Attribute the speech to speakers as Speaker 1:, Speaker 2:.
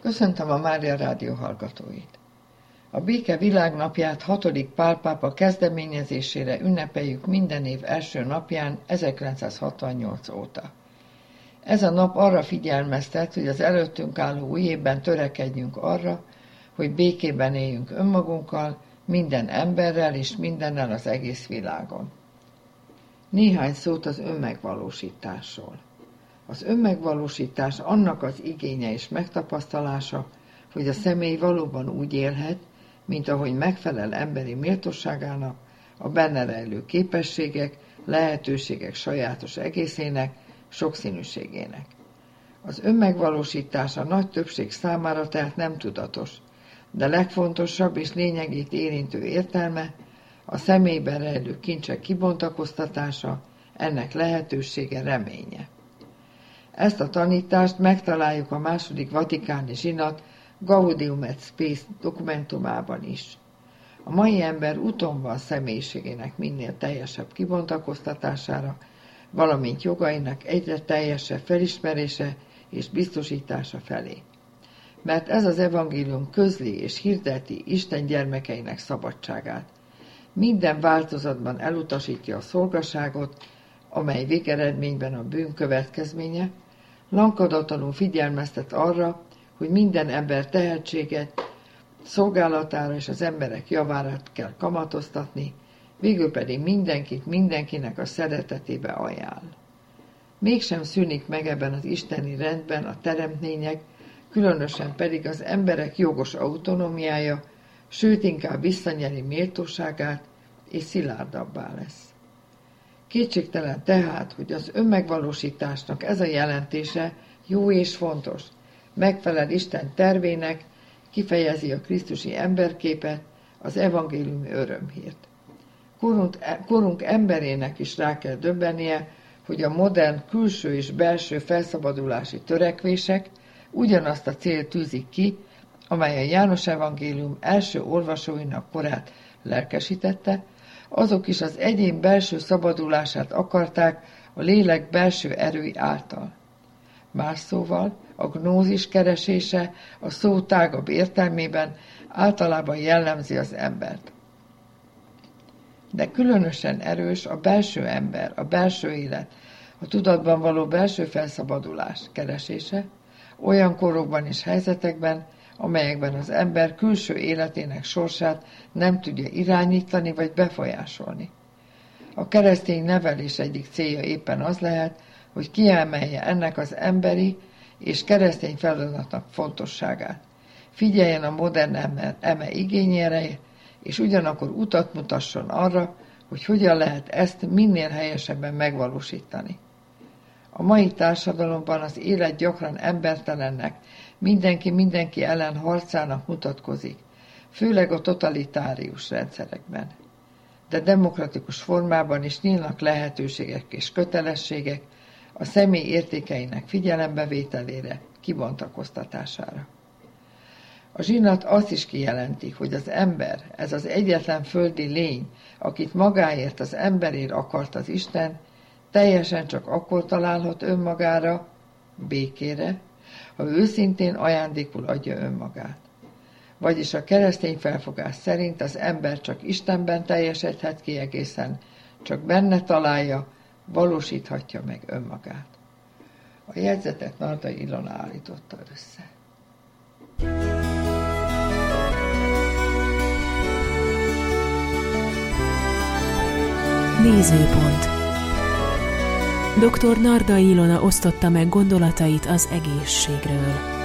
Speaker 1: Köszöntöm a Mária Rádió hallgatóit! A Béke Világnapját 6. Pál pápa kezdeményezésére ünnepeljük minden év első napján 1968 óta. Ez a nap arra figyelmeztet, hogy az előttünk álló új évben törekedjünk arra, hogy békében éljünk önmagunkkal, minden emberrel és mindennel az egész világon. Néhány szót az önmegvalósításról. Az önmegvalósítás annak az igénye és megtapasztalása, hogy a személy valóban úgy élhet, mint ahogy megfelel emberi méltóságának, a benne rejlő képességek, lehetőségek sajátos egészének, sokszínűségének. Az önmegvalósítás a nagy többség számára tehát nem tudatos, de legfontosabb és lényegét érintő értelme a személyben rejlő kincsek kibontakoztatása, ennek lehetősége, reménye. Ezt a tanítást megtaláljuk a második vatikáni zsinat Gaudium et Spes dokumentumában is. A mai ember úton van személyiségének minél teljesebb kibontakoztatására, valamint jogainak egyre teljesebb felismerése és biztosítása felé. Mert ez az evangélium közli és hirdeti Isten gyermekeinek szabadságát. Minden változatban elutasítja a szolgaságot, amely végeredményben a bűn következménye, lankadatlanul figyelmeztet arra, hogy minden ember tehetséget szolgálatára és az emberek javára kell kamatoztatni, végül pedig mindenkit mindenkinek a szeretetébe ajánl. Mégsem szűnik meg ebben az isteni rendben a teremtmények, különösen pedig az emberek jogos autonómiája, sőt inkább visszanyeri méltóságát, és szilárdabbá lesz. Kétségtelen tehát, hogy az önmegvalósításnak ez a jelentése jó és fontos, megfelel Isten tervének, kifejezi a krisztusi emberképet, az evangéliumi örömhírt. Korunk emberének is rá kell döbbennie, hogy a modern külső és belső felszabadulási törekvések ugyanazt a célt tűzik ki, amely a János evangélium első olvasóinak korát lelkesítette, azok is az egyén belső szabadulását akarták a lélek belső erői által. Más szóval, a gnózis keresése a szó tágabb értelmében általában jellemzi az embert. De különösen erős a belső ember, a belső élet, a tudatban való belső felszabadulás keresése, olyan korokban és helyzetekben, amelyekben az ember külső életének sorsát nem tudja irányítani vagy befolyásolni. A keresztény nevelés egyik célja éppen az lehet, hogy kiemelje ennek az emberi és keresztény feladatnak fontosságát. Figyeljen a modern eme igényére, és ugyanakkor utat mutasson arra, hogy hogyan lehet ezt minél helyesebben megvalósítani. A mai társadalomban az élet gyakran embertelennek, mindenki ellen harcának mutatkozik, főleg a totalitárius rendszerekben. De demokratikus formában is nyílnak lehetőségek és kötelességek a személy értékeinek figyelembevételére, kibontakoztatására. A zsinat azt is kijelenti, hogy az ember, ez az egyetlen földi lény, akit magáért az emberért akart az Isten, teljesen csak akkor találhat önmagára, békére, ha őszintén ajándékul adja önmagát. Vagyis a keresztény felfogás szerint az ember csak Istenben teljesedhet ki egészen, csak benne találja, valósíthatja meg önmagát. A jegyzetet Nardai Ilona állította össze.
Speaker 2: Nézőpont. Dr. Nardai Ilona osztotta meg gondolatait az egészségről.